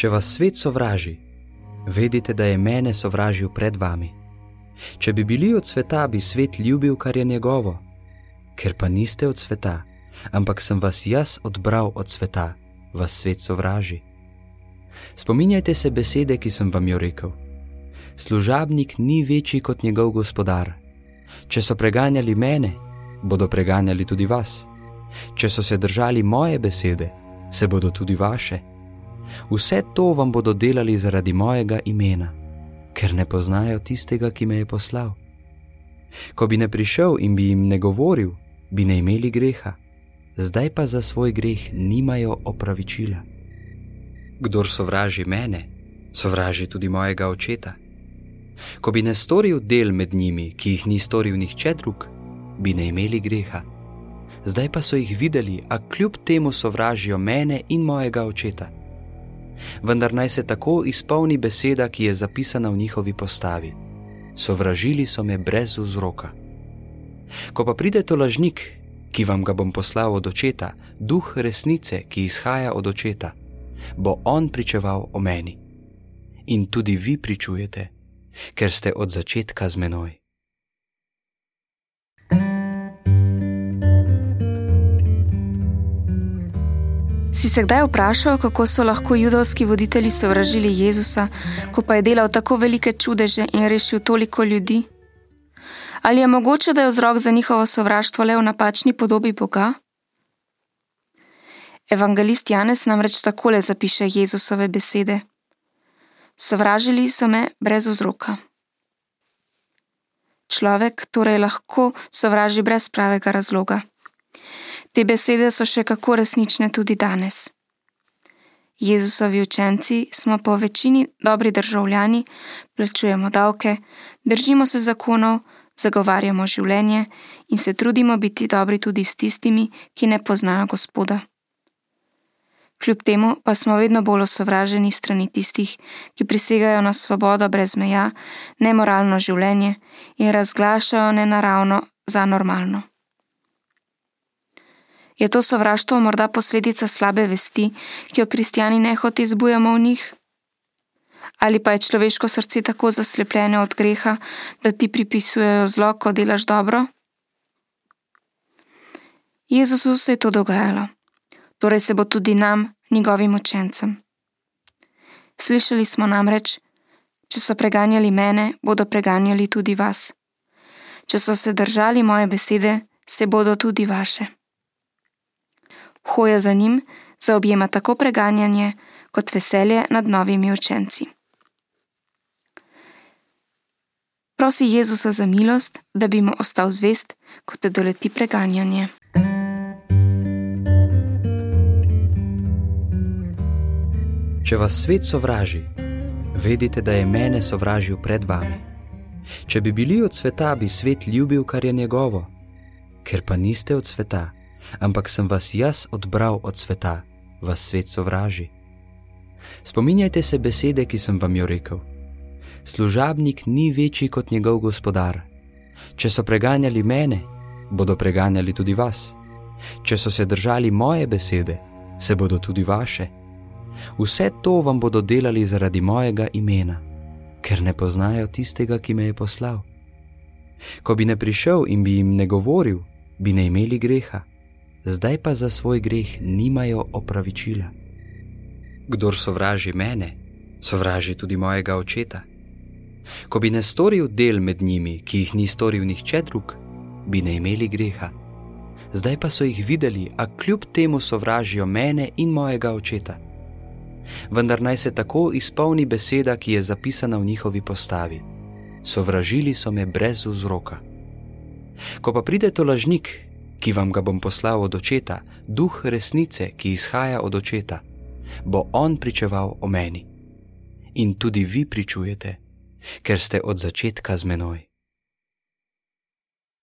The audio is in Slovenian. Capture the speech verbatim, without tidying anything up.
Če vas svet sovraži, vedite, da je mene sovražil pred vami. Če bi bili od sveta, bi svet ljubil, kar je njegovo. Ker pa niste od sveta, ampak sem vas jaz odbral od sveta, vas svet sovraži. Spominjajte se besede, ki sem vam jo rekel. Služabnik ni večji kot njegov gospodar. Če so preganjali mene, bodo preganjali tudi vas. Če so se držali moje besede, se bodo tudi vaše. Vse to vam bodo delali zaradi mojega imena, ker ne poznajo tistega, ki me je poslal. Ko bi ne prišel in bi jim ne govoril, bi ne imeli greha, zdaj pa za svoj greh nimajo opravičila. Kdor sovraži mene, sovraži tudi mojega očeta. Ko bi ne storil del med njimi, ki jih ni storil nihče drug, bi ne imeli greha. Zdaj pa so jih videli, a kljub temu sovražijo mene in mojega očeta. Vendar naj se tako izpolni beseda, ki je zapisana v njihovi postavi. Sovražili so me brez vzroka. Ko pa pride to lažnik, ki vam ga bom poslal od očeta, duh resnice, ki izhaja od očeta, bo on pričeval o meni. In tudi vi pričujete, ker ste od začetka z menoj. Si se kdaj vprašal, kako so lahko judovski voditelji sovražili Jezusa, ko pa je delal tako velike čudeže in rešil toliko ljudi? Ali je mogoče, da je vzrok za njihovo sovraštvo le v napačni podobi Boga? Evangelist Janez namreč takole zapiše Jezusove besede. Sovražili so me brez vzroka. Človek torej lahko sovraži brez pravega razloga. Te besede so še kako resnične tudi danes. Jezusovi učenci smo po večini dobri državljani, plačujemo davke, držimo se zakonov, zagovarjamo življenje in se trudimo biti dobri tudi s tistimi, ki ne poznajo Gospoda. Kljub temu pa smo vedno bolj osovraženi strani tistih, ki prisegajo na svobodo brez meja, nemoralno življenje in razglašajo nenaravno za normalno. Je to sovraštvo morda posledica slabe vesti, ki jo kristjani nehote zbujamo v njih? Ali pa je človeško srce tako zaslepljeno od greha, da ti pripisujejo zlo, ko delaš dobro? Jezusu se je to dogajalo, torej se bo tudi nam, njegovim učencem. Slišali smo namreč, če so preganjali mene, bodo preganjali tudi vas. Če so se držali moje besede, se bodo tudi vaše. Hoja za njim zaobjema tako preganjanje kot veselje nad novimi učenci. Prosi Jezusa za milost, da bi mu ostal zvest, ko te doleti preganjanje. Če vas svet sovraži, vedite, da je mene sovražil pred vami. Če bi bili od sveta, bi svet ljubil, kar je njegovo. Ker pa niste od sveta, ampak sem vas jaz odbral od sveta, vas svet sovraži. Spominjajte se besede, ki sem vam jo rekel. Služabnik ni večji kot njegov gospodar. Če so preganjali mene, bodo preganjali tudi vas. Če so se držali moje besede, se bodo tudi vaše. Vse to vam bodo delali zaradi mojega imena, ker ne poznajo tistega, ki me je poslal. Ko bi ne prišel in bi jim ne govoril, bi ne imeli greha. Zdaj pa za svoj greh nimajo opravičila. Kdor sovraži mene, sovraži tudi mojega očeta. Ko bi ne storil del med njimi, ki jih ni storil nihče drug, bi ne imeli greha. Zdaj pa so jih videli, a kljub temu sovražijo mene in mojega očeta. Vendar naj se tako izpolni beseda, ki je zapisana v njihovi postavi. Sovražili so me brez vzroka. Ko pa pride to lažnik, ki vam ga bom poslal od očeta, duh resnice, ki izhaja od očeta, bo on pričeval o meni. In tudi vi pričujete, ker ste od začetka z menoj.